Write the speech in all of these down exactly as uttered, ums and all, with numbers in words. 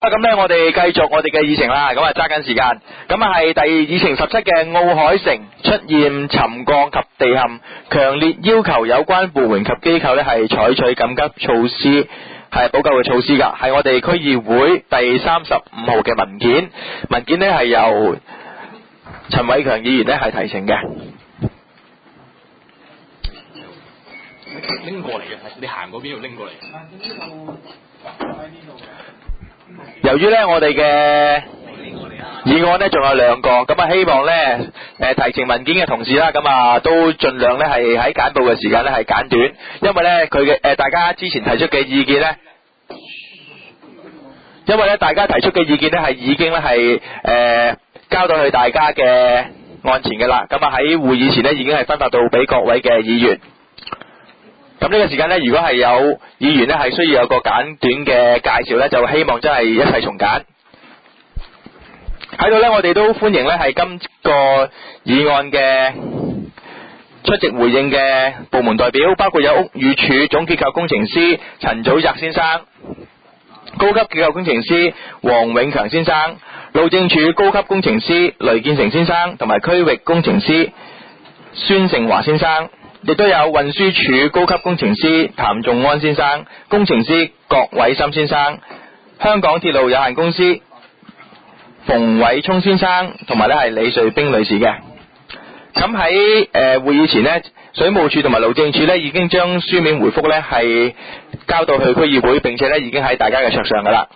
咁咧，我哋繼續我哋嘅議程啦。咁啊，揸緊時間。咁啊，係第議程十七嘅奧海城出現沉降及地陷，強烈要求有關部門及機構咧係採取緊急措施，係補救嘅措施㗎。係我哋區議會第三十五號嘅文件，文件呢係由陳偉強議員呢係提呈嘅。 拎過嚟嘅，你行嗰邊要拎過嚟。 由於呢，我哋嘅議案呢仲有兩個，咁啊希望呢誒提呈文件嘅同事啦，咁啊都盡量呢係喺簡報嘅時間呢係簡短，因為呢佢嘅誒大家之前提出嘅意見呢，因為呢大家提出嘅意見呢係已經呢係誒交到去大家嘅案前嘅啦，咁啊喺會議前呢已經係分發到俾各位嘅議員。咁呢個時間呢，如果係有議員呢係需要有個簡短嘅介紹呢，就希望真係一齊從簡。喺度呢，我哋都歡迎呢係今個議案嘅出席回應嘅部門代表，包括有屋宇署總結構工程師陳祖澤先生、高級結構工程師黃永強先生、路政署高級工程師雷建成先生同埋區域工程師孫成華先生。亦都有運輸署高級工程師譚仲安先生、工程師郭偉森先生、香港鐵路有限公司馮偉聰先生，同埋咧係李瑞冰女士嘅。咁喺誒會議前呢，水務署同埋路政署呢已經將書面回覆呢係交到去區議會，並且呢已經喺大家嘅桌上噶啦。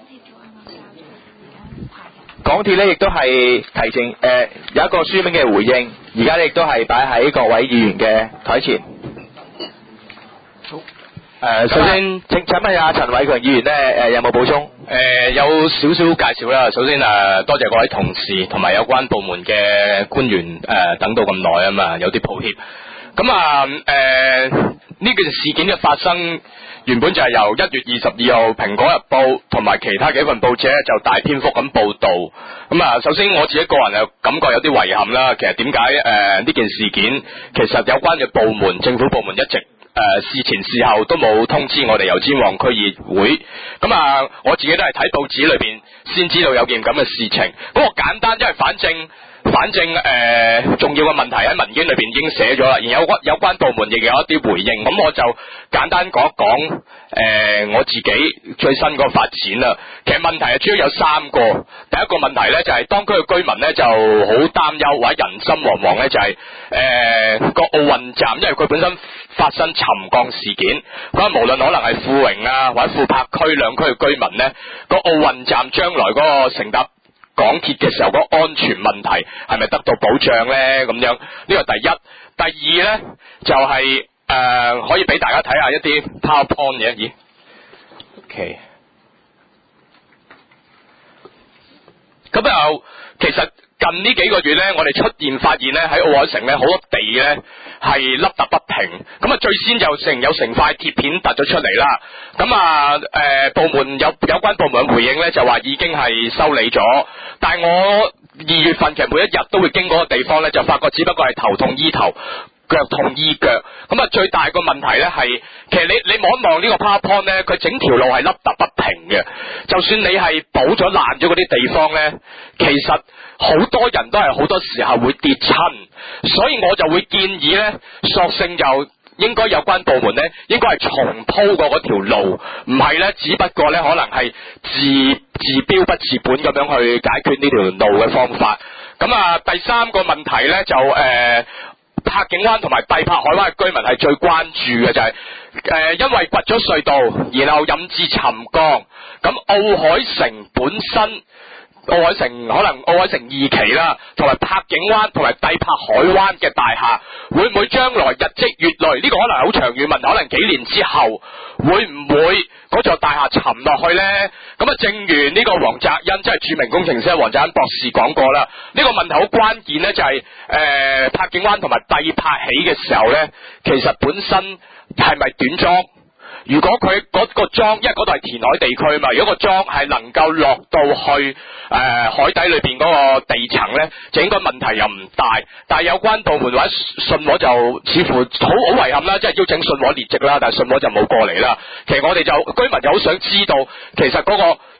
港鐵呢亦都係提呈誒、呃、有一個書面嘅回應，而家呢亦都係擺喺各位議員嘅台前。好，誒、呃、首先請請問下陳偉強議員呢誒、呃、有冇補充？ 誒、呃、有少少介紹啦。首先誒、呃、多謝各位同事同埋有關部門嘅官員誒、呃、等到咁耐啊嘛，有啲抱歉。咁啊誒呢件事件嘅發生，原本就係由一月二十二號《蘋果日報》同埋其他幾份報紙咧就大篇幅咁報導。咁啊，首先我自己個人又感覺有啲遺憾啦。其實點解誒呢件事件，其實有關嘅部門、政府部門一直誒、呃、事前事後都冇通知我哋油尖旺區議會。咁啊，我自己都係睇報紙裏邊先知道有件咁嘅事情。咁我簡單，因為反正。反正誒、呃、重要嘅問題喺文件裏邊已經寫咗啦，而有關有關部門亦有一啲回應，咁我就簡單講一講誒、呃、我自己最新個發展啦。其實問題係主要有三個，第一個問題呢，就係、是、當區嘅居民呢就好擔憂或者人心惶惶呢，就係誒個奧運站，因為佢本身發生沉降事件，咁無論可能係富榮啊或者富柏區兩區嘅居民呢，個奧運站將來嗰個乘搭港鐵嘅時候嗰個安全問題係咪得到保障呢？咁樣呢個第一，第二呢，就係、是、誒、呃、可以俾大家睇下一啲 PowerPoint 嘅，咦 ？OK， 咁又其實近呢幾個月呢，我哋出現發現呢，喺奧海城呢好多地呢係凹凸不平，咁啊最先就成有成塊鐵片突咗出嚟啦。咁啊誒、呃、部門有有關部門回應呢，就話已經係修理咗，但係我二月份其實每一日都會經過個地方呢，就發覺只不過係頭痛醫頭，腳痛醫腳。咁啊最大個問題呢係，其實你你望一望呢個 PowerPoint 呢，佢整條路係凹凸不平嘅，就算你係補咗爛咗嗰啲地方呢，其實好多人都係好多時候會跌親，所以我就會建議呢，索性就應該有關部門呢應該係重鋪過嗰條路，唔係呢，只不過呢可能係治治標不治本咁樣去解決呢條路嘅方法。咁啊第三個問題呢，就誒、呃、柏景灣同埋帝柏海灣嘅居民係最關注嘅，就係、是、誒、呃、因為掘咗隧道，然後引致沉降，咁奧海城本身。奧海城可能奧海城二期啦，同埋柏景灣同埋帝柏海灣嘅大廈，會唔會將來日積月累？呢、這個可能係好長遠問題，可能幾年之後會唔會嗰座大廈沉落去呢？咁啊，正如呢個黃澤恩，即係著名工程師黃澤恩博士講過啦，呢、這個問題好關鍵呢，就係、是、誒、呃、柏景灣同埋帝柏起嘅時候呢，其實本身係咪短樁？如果佢嗰個樁，因為嗰度係填海地區嘛，如果個樁係能夠落到去誒、呃、海底裏邊嗰個地層呢，就應該問題又唔大。但係有關部門或者信和就似乎好好遺憾啦，即係邀請信和列席啦，但係信和就冇過嚟啦。其實我哋就居民就好想知道，其實嗰個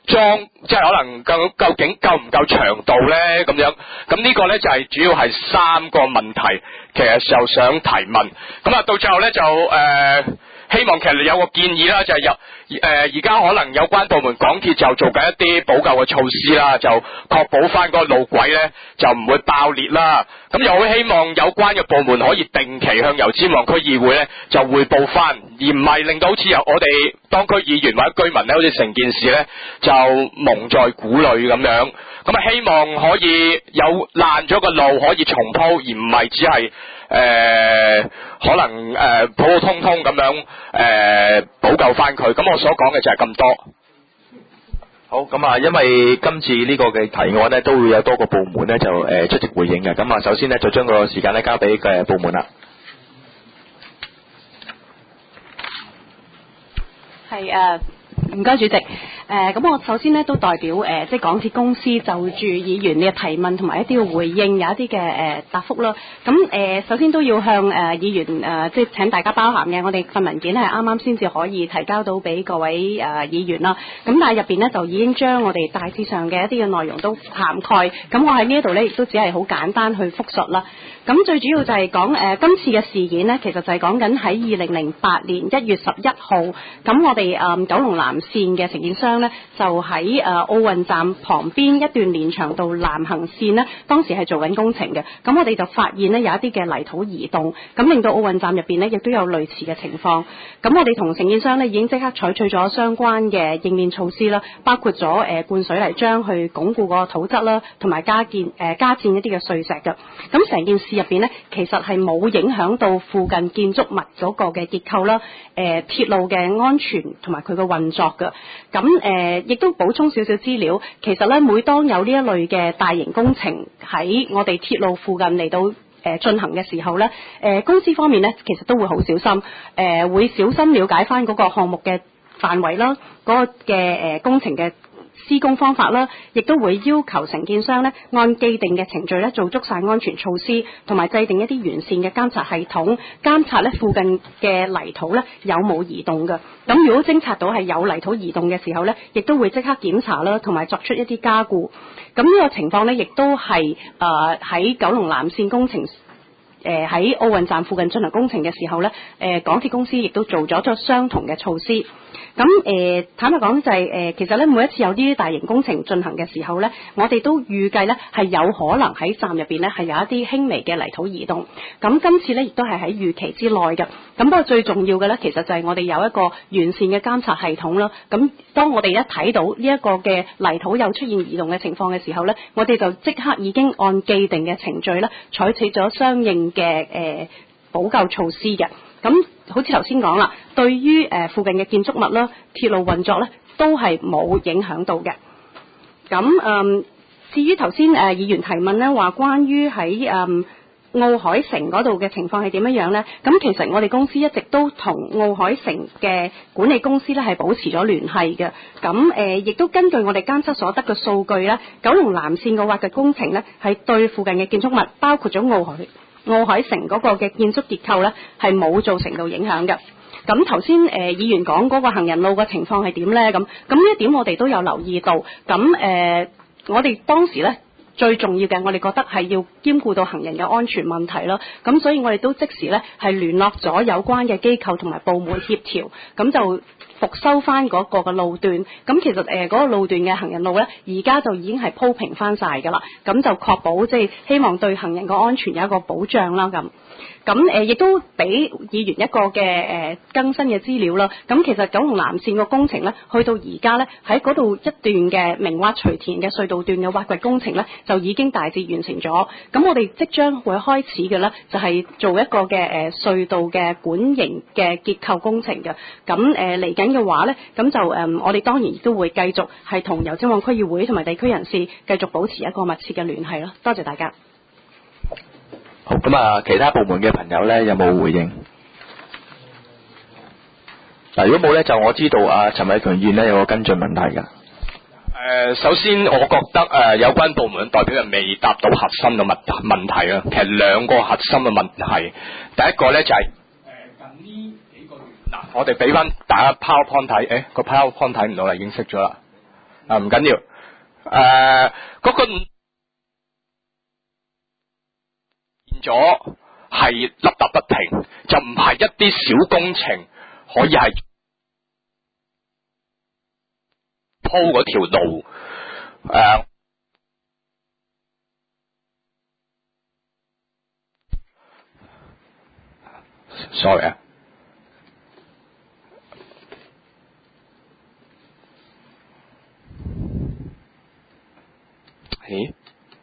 裝即係可能究究竟夠唔夠長度咧咁樣，咁呢個咧就係、是、主要係三個問題，其實就想提問，咁啊到最後咧就誒。呃希望其實有個建議啦，就係、是、有誒而家可能有關部門港鐵就做緊一啲補救嘅措施啦，就確保翻嗰個路軌咧就唔會爆裂啦。咁又好希望有關嘅部門可以定期向油尖旺區議會咧就匯報翻，而唔係令到好似由我哋當區議員或者居民咧，好似成件事咧就蒙在鼓裏咁樣。咁啊希望可以有爛咗個路可以重鋪，而唔係只係。誒、呃、可能誒、呃、普普通通咁樣誒、呃、補救翻佢，咁我所講嘅就係咁多。 好，咁啊，因為今次呢個嘅提案呢，都會有多個部門呢就誒、呃、出席回應嘅。咁啊，首先呢，就將個時間呢交俾嘅部門啦。 係誒，唔該主席。誒咁、呃，我首先呢都代表誒、呃，即係港鐵公司就住議員嘅提問同埋一啲嘅回應，有一啲嘅誒答覆啦。咁誒、呃，首先都要向誒、呃、議員誒、呃，即係請大家包涵嘅。我哋份文件係啱啱先至可以提交到俾各位誒、呃、議員啦。咁但係入邊呢，就已經將我哋大致上嘅一啲嘅內容都涵蓋。咁我喺呢一度呢，亦都只係好簡單去複述啦。咁最主要就係講誒今次嘅事件呢，其實就係講緊喺二零零八年一月十一號，咁我哋誒、呃、九龍南線嘅承建商呢，就喺誒奧運站旁邊一段連翔道南行線呢，當時係做緊工程嘅。咁我哋就發現呢，有一啲嘅泥土移動，咁令到奧運站入邊呢，亦都有類似嘅情況。咁我哋同承建商呢，已經即刻採取咗相關嘅應變措施啦，包括咗誒、呃、灌水泥漿去鞏固個土質啦，同埋加建誒、呃、加建一啲嘅碎石嘅。咁成件事入邊呢，其實係冇影響到附近建築物嗰個嘅結構啦，誒、呃、鐵路嘅安全同埋佢嘅運作嘅。咁誒亦都補充少少資料，其實咧每當有呢一類嘅大型工程喺我哋鐵路附近嚟到誒、呃、進行嘅時候咧，誒、呃、公司方面咧其實都會好小心，誒、呃、會小心了解翻嗰個項目嘅範圍啦，嗰、那個嘅誒、呃、工程嘅施工方法啦，亦都會要求承建商咧按既定嘅程序咧做足晒安全措施，同埋制定一啲完善嘅監察系統，監察咧附近嘅泥土咧有冇移動嘅。咁如果偵察到係有泥土移動嘅時候咧，亦都會即刻檢查啦，同埋作出一啲加固。咁呢個情況咧，亦都係誒喺九龍南線工程誒喺奧運站附近進行工程嘅時候咧，誒、呃、港鐵公司亦都做咗咗相同嘅措施。咁誒、呃、坦白講就係、是、誒、呃、其實咧每一次有呢啲大型工程進行嘅時候咧，我哋都預計咧係有可能喺站入邊咧係有一啲輕微嘅泥土移動。咁今次咧亦都係喺預期之內嘅。咁不過最重要嘅咧，其實就係我哋有一個完善嘅監察系統啦。咁當我哋一睇到呢一個嘅泥土有出現移動嘅情況嘅時候咧，我哋就即刻已經按既定嘅程序咧採取咗相應嘅誒補救措施嘅。咁好似頭先講啦，對於誒、呃、附近嘅建築物啦、鐵路運作咧，都係冇影響到嘅。咁嗯，至於頭先誒議員提問咧，話關於喺誒奧海城嗰度嘅情況係點樣樣咧？咁其實我哋公司一直都同奧海城嘅管理公司咧係保持咗聯繫嘅。咁誒，亦、呃、都根據我哋監測所得嘅數據咧，九龍南線嘅挖掘工程咧係對附近嘅建築物，包括咗奧海奧海城嗰個嘅建築結構咧，係冇造成到影響嘅。咁頭先誒議員講嗰個行人路嘅情況係點咧？咁咁呢一點我哋都有留意到。咁誒、呃，我哋當時咧最重要嘅，我哋覺得係要兼顧到行人嘅安全問題咯。咁所以我哋都即時咧係聯絡咗有關嘅機構同埋部門協調，咁就復修翻嗰個嘅路段。咁其實誒嗰、呃嗰個路段嘅行人路咧，而家就已經係鋪平翻晒㗎啦。咁就確保即係希望對行人嘅安全有一個保障啦。咁咁誒亦都俾議員一個嘅誒、呃、更新嘅資料啦。咁其實九龍南線個工程咧，去到而家咧喺嗰度一段嘅明挖垂田嘅隧道段嘅挖掘工程咧，就已經大致完成咗。咁我哋即將會開始嘅咧，就係、是、做一個嘅誒、呃、隧道嘅管型嘅結構工程嘅。咁誒嚟緊嘅話咧，咁就誒、呃、我哋當然亦都會繼續係同油尖旺區議會同埋地區人士繼續保持一個密切嘅聯繫咯。多謝大家。 好，咁啊，其他部門嘅朋友咧有冇回應？嗱，如果冇咧，就我知道啊，陳偉強議員咧有個跟進問題㗎。誒、 呃，首先我覺得誒、呃、有關部門代表人未答到核心嘅問問題啊。其實兩個核心嘅問題，第一個咧就係、是、誒、呃、近呢幾個月嗱，我哋俾翻大家 PowerPoint 睇，誒個 PowerPoint 睇唔到啦，已經熄咗啦。 啊唔緊要，誒、呃、嗰、個變咗係凹凸不平，就唔係一啲小工程可以係鋪嗰條路誒。呃 sorry 啊，咦？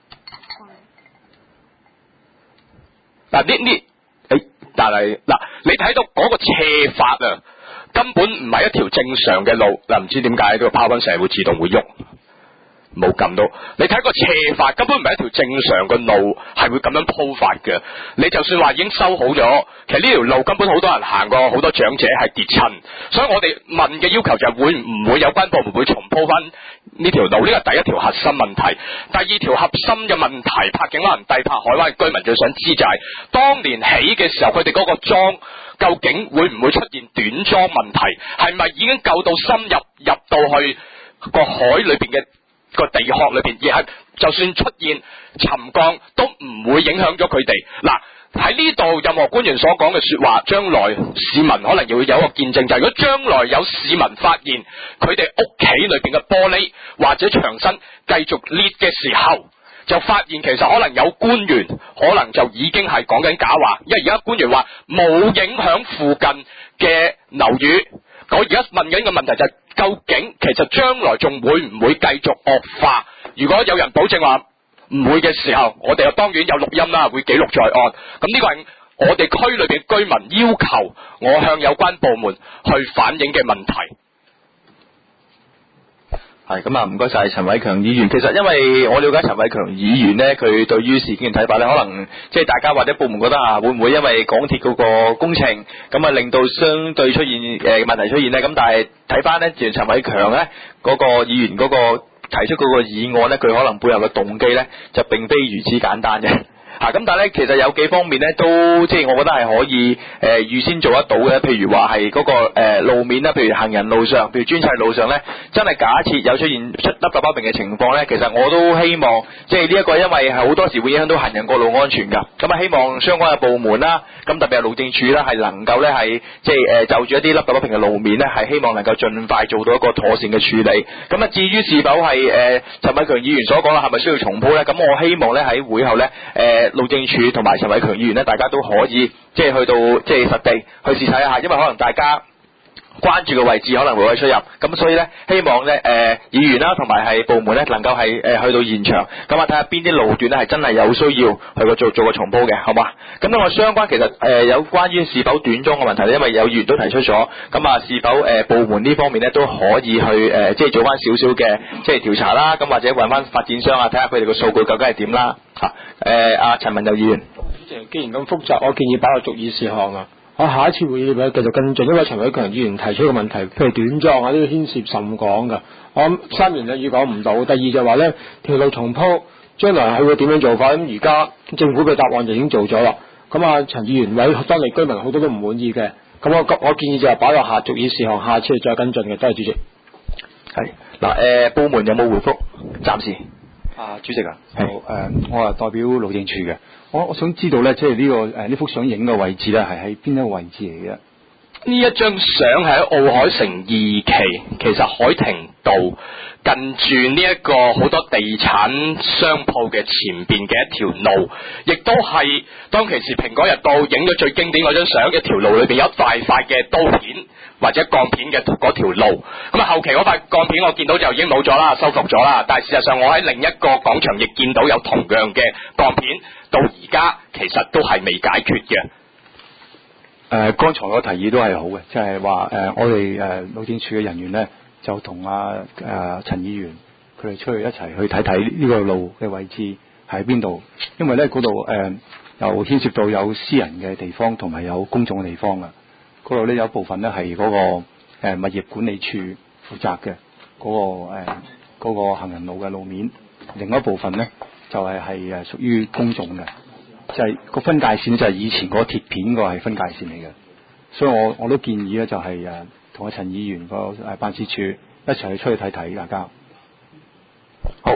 嗱呢呢，誒，但係嗱，你睇到嗰個斜法啊，根本唔係一條正常嘅路，嗱唔知點解呢個 PowerPoint 成日會自動會喐。冇撳到，你睇個斜法根本唔係一條正常嘅路，係會咁樣鋪法嘅。你就算話已經修好咗，其實呢條路根本好多人行過，好多長者係跌親。所以我哋問嘅要求就係會唔會有關部門會重鋪翻呢條路？呢個第一條核心問題。第二條核心嘅問題，拍景灣人帝、拍海灣嘅居民最想知就係、是，當年起嘅時候，佢哋嗰個樁究竟會唔會出現短樁問題？係咪已經夠到深入入到去個海裏邊嘅？個地殼裏邊，而係就算出現沉降，都唔會影響咗佢哋。嗱，喺呢度任何官員所講嘅說話，將來市民可能要有一個見證，就係、是、如果將來有市民發現佢哋屋企裏邊嘅玻璃或者牆身繼續裂嘅時候，就發現其實可能有官員可能就已經係講緊假話，因為而家官員話冇影響附近嘅樓宇。我而家問緊嘅問題就係、是，究竟其實將來仲會唔會繼續惡化？如果有人保證話唔會嘅時候，我哋又當然有錄音啦，會記錄在案。咁呢個係我哋區裏邊居民要求我向有關部門去反映嘅問題。 係咁啊，唔該晒陳偉強議員。其實因為我了解陳偉強議員呢，佢對於事件嘅睇法呢，可能即係大家或者部門覺得啊，會唔會因為港鐵嗰個工程咁啊，令到相對出現誒、呃、問題出現呢？咁但係睇翻呢，陳偉強呢嗰、嗰個議員嗰、嗰個提出嗰個議案呢，佢可能背後嘅動機呢，就並非如此簡單嘅。嚇咁、啊，但係咧，其實有幾方面咧，都即係我覺得係可以誒、呃、預先做得到嘅。譬如話係嗰個、呃、路面啦，譬如行人路上，譬如專砌路上咧，真係假設有出現出凹凸不平嘅情況咧，其實我都希望即係呢一個，因為係好多時會影響到行人過路安全㗎。咁啊，希望相關嘅部門啦，咁特別係路政署啦，係能夠咧係即係誒就住一啲凹凸不平嘅路面咧，係希望能夠盡快做到一個妥善嘅處理。咁啊，至於是否係誒陳偉強議員所講啦，係咪需要重鋪咧？咁我希望咧喺會後咧誒。呃路政署同埋陳偉強議員咧，大家都可以即係去到即係實地去試睇一下，因為可能大家關注嘅位置可能會有出入，咁所以咧希望咧誒、呃、議員啦同埋係部門咧能夠係誒、呃、去到現場，咁啊睇下邊啲路段咧係真係有需要去個做做個重鋪嘅，好嘛？咁另外相關其實誒、呃、有關於是否短樁嘅問題咧，因為有議員都提出咗，咁啊是否誒、呃、部門呢方面咧都可以去誒、呃、即係做翻少少嘅即係調查啦，咁或者揾翻發展商啊睇下佢哋個數據究竟係點啦嚇。誒阿陳文友議員， 既然咁複雜，我建議擺落逐議事項啊。我下一次會議咧繼續跟進，因為陳偉強議員提出嘅問題，譬如短樁啊，呢個牽涉甚廣㗎。我諗三言兩語講唔到。第二就話咧，條路重鋪將來係會點樣做法？咁而家政府嘅答案就已經做咗啦。咁啊，陳議員位當地居民好多都唔滿意嘅。咁我我建議就係擺落下逐議事項，下次再跟進嘅。多謝主席。 係嗱誒，部門有冇回覆？暫時。 啊，主席啊，係誒、呃，我係代表路政署嘅，我我想知道咧，即係呢、這個誒呢幅相影嘅位置咧，係喺邊一個位置嚟嘅？ 呢一張相係喺奧海城二期，其實海庭道近住呢一個好多地產商鋪嘅前邊嘅一條路，亦都係當其時蘋果日報影咗最經典嗰張相，一條路裏邊有一塊塊嘅刀片或者鋼片嘅嗰條路。咁啊後期嗰塊鋼片我見到就已經冇咗啦，修復咗啦。但係事實上我喺另一個廣場亦見到有同樣嘅鋼片，到而家其實都係未解決嘅。 誒、呃，剛才個提議都係好嘅，即係話誒，我哋誒、呃、路政署嘅人員咧，就同阿誒陳議員佢哋出去一齊去睇睇呢個路嘅位置喺邊度，因為咧嗰度誒又牽涉到有私人嘅地方同埋有公眾嘅地方啊。嗰度咧有一部分咧係嗰個誒、呃、物業管理處負責嘅嗰、那個誒、呃那個行人路嘅路面，另外一部分咧就係係誒屬於公眾嘅。就係個分界線就係以前嗰個鐵片個係分界線嚟嘅，所以我我都建議咧就係誒同阿陳議員個誒辦事處一齊去出去睇睇大家。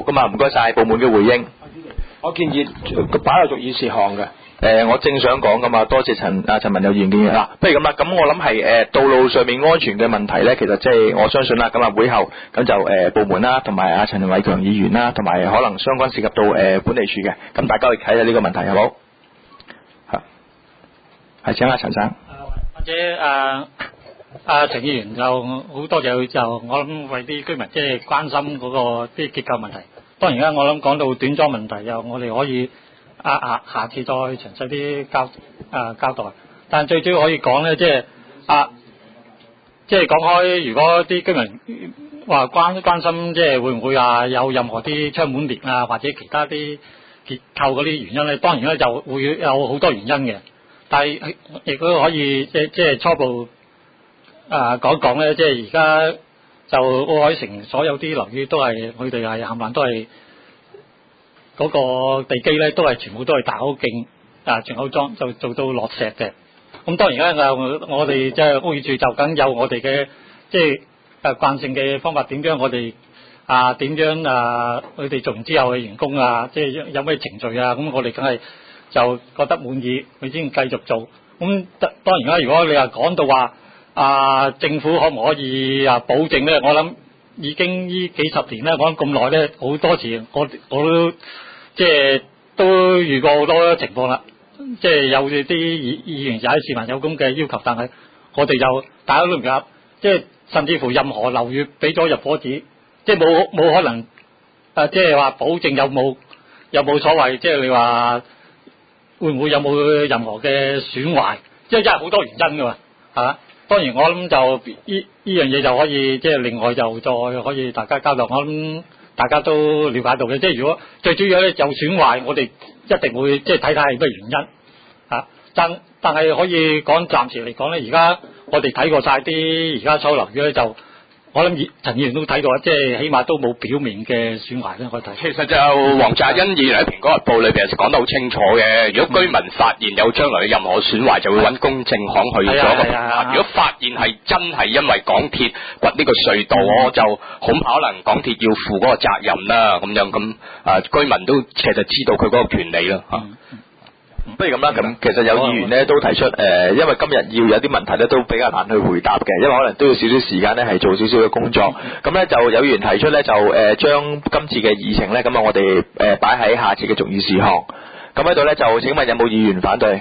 咁啊，唔該晒部門嘅回應。 我建議擺落逐議事項嘅。 誒、呃，我正想講噶嘛，多謝陳啊陳文友議員嘅嗱，不如咁啦，咁我諗係誒道路上面安全嘅問題咧，其實即係我相信啦，咁啊會後咁就誒、呃、部門啦，同埋阿陳偉強議員啦，同埋可能相關涉及到誒、呃、本地處嘅，咁大家去睇下呢個問題好冇？嚇，係請阿陳生。 或者誒阿陳議員就好多謝佢，就我諗為啲居民即係關心嗰個啲結構問題。當然啦，我諗講到短樁問題，又我哋可以。啊啊！下次再詳細啲交啊交代，但最主要可以講咧，即係啊，即係講開，如果啲居民話關關心，即係會唔會啊有任何啲窗門裂啊，或者其他啲結構嗰啲原因咧？當然咧就會有好多原因嘅，但係亦都可以即即係初步啊講講咧，即係而家就奧海城所有啲樓宇都係佢哋係冚唪唥都係。嗰個地基咧都係全部都係大口徑啊，全口裝就做到落石嘅。咁當然啦，我哋即係屋宇署就緊有我哋嘅即係誒慣性嘅方法，點樣我哋啊點樣啊佢哋做完之後嘅員工啊，即係有咩程序啊，咁我哋梗係就覺得滿意，佢先繼續做。咁當然啦，如果你話講到話啊政府可唔可以啊保證咧？我諗已經呢幾十年咧，我諗咁耐咧，好多時我我都。即係都遇過好多情況啦，即係有啲議議員有啲市民有咁嘅要求，但係我哋就大家都唔夾，即係甚至乎任何樓宇俾咗入伙紙，即係冇冇可能啊！即係話保證有冇有冇所謂，即係你話會唔會有冇任何嘅損壞？即係真係好多原因㗎嘛，係嘛？當然我諗就呢呢樣嘢就可以即係另外就再可以大家交流，我諗。大家都了解到嘅，即係如果最主要咧有損壞，我哋一定會即係睇睇係咩原因啊。但但係可以講暫時嚟講咧，而家我哋睇過晒啲而家所有樓宇咧，就我諗陳議員都睇過，即係起碼都冇表面嘅損壞咧，可以睇。 其實就黃澤恩議員喺《蘋果日報》裏邊講得好清楚嘅。如果居民發現有將來任何損壞，就會揾公證行去做一個評價。如果發現係真係因為港鐵掘呢個隧道，我就恐怕可能港鐵要負嗰個責任啦。咁樣咁啊，居民都其實知道佢嗰個權利啦嚇。嗯不如咁啦，咁其實有議員咧都提出誒、呃，因為今日要有啲問題咧都比較難去回答嘅，因為可能都要少少時間咧係做少少嘅工作。咁咧就有議員提出咧就誒將今次嘅議程咧咁啊，我哋誒擺喺下次嘅逐議事項。咁喺度咧就請問有冇議員反對？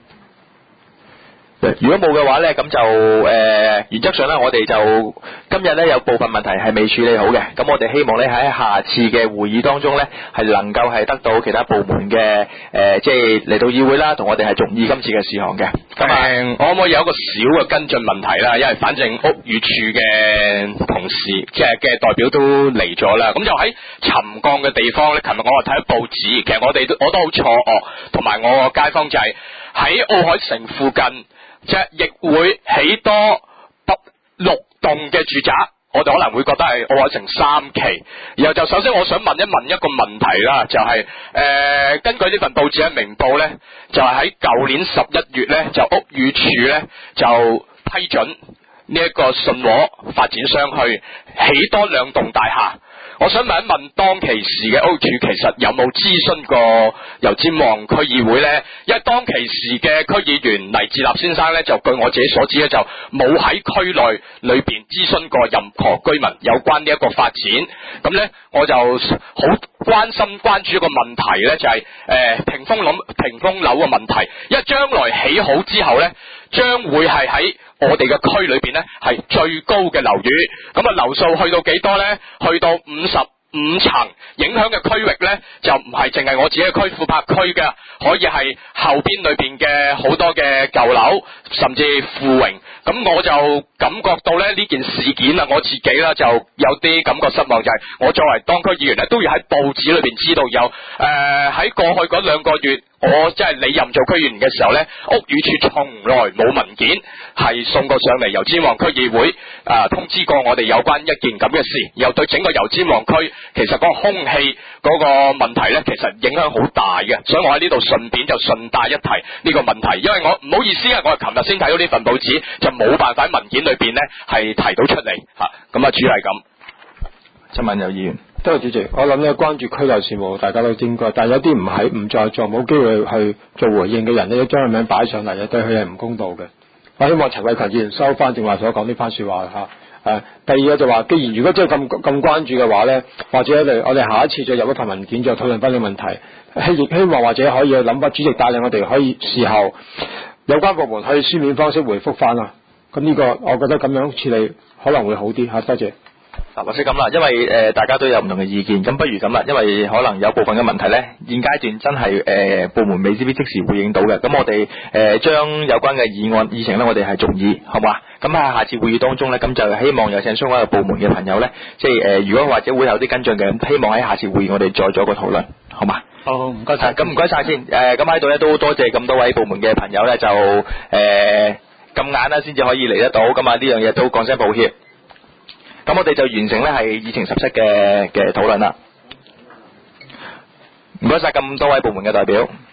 如果冇嘅話咧，咁就誒、呃、原則上咧，我哋就今日咧有部分問題係未處理好嘅，咁我哋希望咧喺下次嘅會議當中咧係能夠係得到其他部門嘅誒、呃，即係嚟到議會啦，同我哋係逐議今次嘅事項嘅。咁啊、 嗯，我可唔可以有一個小嘅跟進問題啦？因為反正屋宇署嘅同事即係嘅代表都嚟咗啦，咁就喺沉降嘅地方咧。琴日我話睇報紙，其實我哋都我都好錯愕，同埋我個街坊就係喺奧海城附近。即係亦會起多北六棟嘅住宅，我哋可能會覺得係奧海城三期。然後就首先我想問一問一個問題啦，就係、是、誒、呃、根據呢份報紙嘅明報咧，就係喺舊年十一月咧，就屋宇署咧就批准呢一個信和發展商去起多兩棟大廈。我想問一問，當其時嘅屋宇署其實有冇諮詢過油尖旺區議會呢？因為當其時嘅區議員黎志立先生呢，就據我自己所知咧，就冇喺區內裏邊諮詢過任何居民有關呢一個發展。咁呢，我就好關心關注一個問題呢，就係、是、誒、呃、屏風樓屏風樓嘅問題，因為將來起好之後呢，將會係喺我哋嘅區裏邊呢係最高嘅樓宇，咁啊樓數去到幾多呢？去到五十五層，影響嘅區域呢，就唔係淨係我自己嘅區富柏區嘅，可以係後邊裏邊嘅好多嘅舊樓，甚至富榮。咁我就感覺到咧呢件事件啊，我自己啦就有啲感覺失望，就係、是、我作為當區議員咧，都要喺報紙裏邊知道有誒喺、呃、過去嗰兩個月。我即係你任做區議員嘅時候呢，屋宇署從來冇文件係送過上嚟油尖旺區議會啊、呃、通知過我哋有關一件咁嘅事，又對整個油尖旺區其實嗰個空氣嗰個問題呢，其實影響好大嘅，所以我喺呢度順便就順帶一提呢個問題，因為我唔好意思啊，我係琴日先睇到呢份報紙，就冇辦法喺文件裏邊呢係提到出嚟吓，咁啊主要係咁。 陳文友議員。 多謝主席，我諗咧關注區內事務大家都應該，但係有啲唔喺唔在座冇機會去做回應嘅人咧，將個名擺上嚟咧，對佢係唔公道嘅。我希望陳偉強議員收翻正話所講呢番説話嚇。誒、啊，第二咧就話，既然如果真係咁咁關注嘅話咧，或者我哋我哋下一次再入一份文件再討論翻呢個問題，希希望或者可以諗翻主席帶領我哋可以事後有關部門可以書面方式回覆翻啊。咁呢個我覺得咁樣處理可能會好啲嚇，多謝。 嗱，或者咁啦，因為誒、呃、大家都有唔同嘅意見，咁不如咁啦，因為可能有部分嘅問題咧，現階段真係誒、呃、部門未必即時回應到嘅，咁我哋誒將有關嘅議案議程咧，我哋係重議，好嘛？咁喺下次會議當中咧，咁就希望有請相關嘅部門嘅朋友咧，即係誒、呃、如果或者會有啲跟進嘅，希望喺下次會議我哋再做一個討論，好嘛？ 好，唔該晒。 咁唔該晒先，誒咁喺度咧都多謝咁多位部門嘅朋友咧，就誒咁晏啦先至可以嚟得到，咁啊呢樣嘢都講聲抱歉。咁我哋就完成咧係議程十七嘅嘅討論啦。唔該晒咁多位部門嘅代表。